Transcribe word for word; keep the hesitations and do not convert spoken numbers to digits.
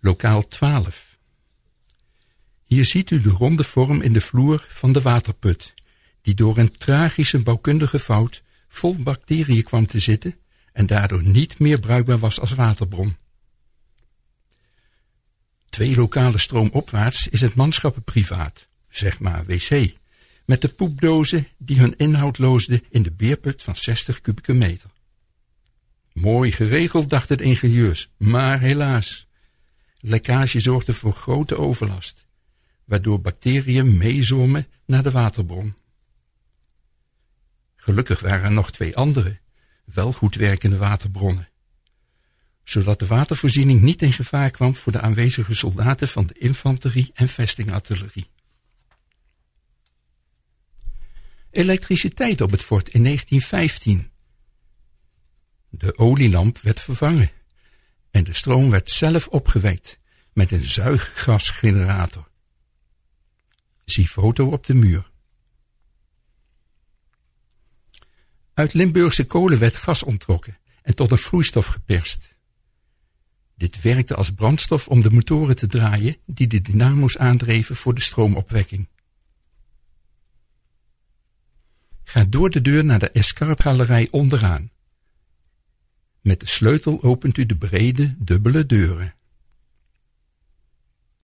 Lokaal twaalf. Hier ziet u de ronde vorm in de vloer van de waterput, die door een tragische bouwkundige fout vol bacteriën kwam te zitten en daardoor niet meer bruikbaar was als waterbron. Twee lokale stroomopwaarts is het manschappenprivaat, zeg maar wc, met de poepdozen die hun inhoud loosden in de beerput van zestig kubieke meter. Mooi geregeld, dachten de ingenieurs, maar helaas. Lekkage zorgde voor grote overlast, waardoor bacteriën meezwommen naar de waterbron. Gelukkig waren er nog twee andere, wel goed werkende waterbronnen, zodat de watervoorziening niet in gevaar kwam voor de aanwezige soldaten van de infanterie en vestingartillerie. Elektriciteit op het fort in negentien vijftien. De olielamp werd vervangen en de stroom werd zelf opgewekt met een zuiggasgenerator. Zie foto op de muur. Uit Limburgse kolen werd gas onttrokken en tot een vloeistof geperst. Dit werkte als brandstof om de motoren te draaien die de dynamo's aandreven voor de stroomopwekking. Ga door de deur naar de escarpgalerij onderaan. Met de sleutel opent u de brede, dubbele deuren.